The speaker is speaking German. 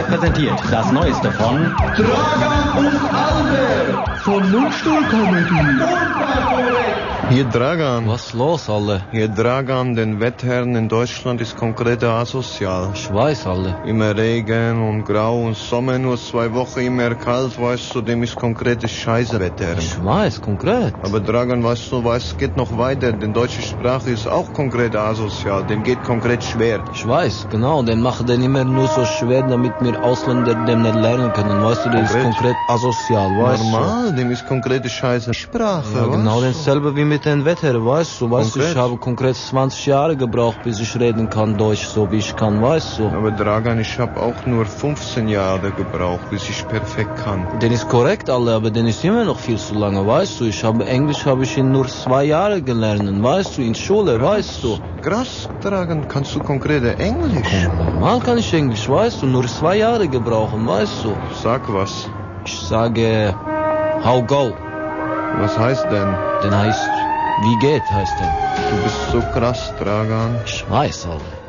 präsentiert das Neueste von Dragan und Albert von Mundstuhl-Comedy. Hier Dragan. Was ist los, alle? Hier Dragan, den Wettherren in Deutschland ist komplett asozial. Ich weiß, alle. Immer Regen und Grau und Sommer, nur 2 Wochen immer kalt, weißt du, dem ist konkrete Scheiße, Wettherren. Ich weiß, konkret. Aber Dragan, weißt du, es geht noch weiter, denn deutsche Sprache ist auch konkret asozial, dem geht konkret schwer. Ich weiß, genau, den machen den immer nur so schwer, damit wir Ausländer dem nicht lernen können, weißt du, der ist konkret asozial, weißt du. Normal, dem ist konkrete Scheiße Sprache, Ja, genau weißt du? dasselbe wie mit den Wettherren, weißt du, Konkret. ich habe konkret 20 Jahre gebraucht, bis ich reden kann Deutsch, so wie ich kann, weißt du. Aber Dragan, ich habe auch nur 15 Jahre gebraucht, bis ich perfekt kann. Den ist korrekt, alle, aber den ist immer noch viel zu lange, weißt du. Englisch habe ich in nur 2 Jahre gelernt, weißt du, in Schule, weißt du. Krass, Dragan, kannst du konkrete Englisch? Normal kann ich Englisch, weißt du, nur 2 Jahre gebrauchen, weißt du. Sag was. Ich sage, how go? Was heißt denn? Den heißt, wie geht, heißt der. Du bist so krass, Dragan. Ich weiß, alle.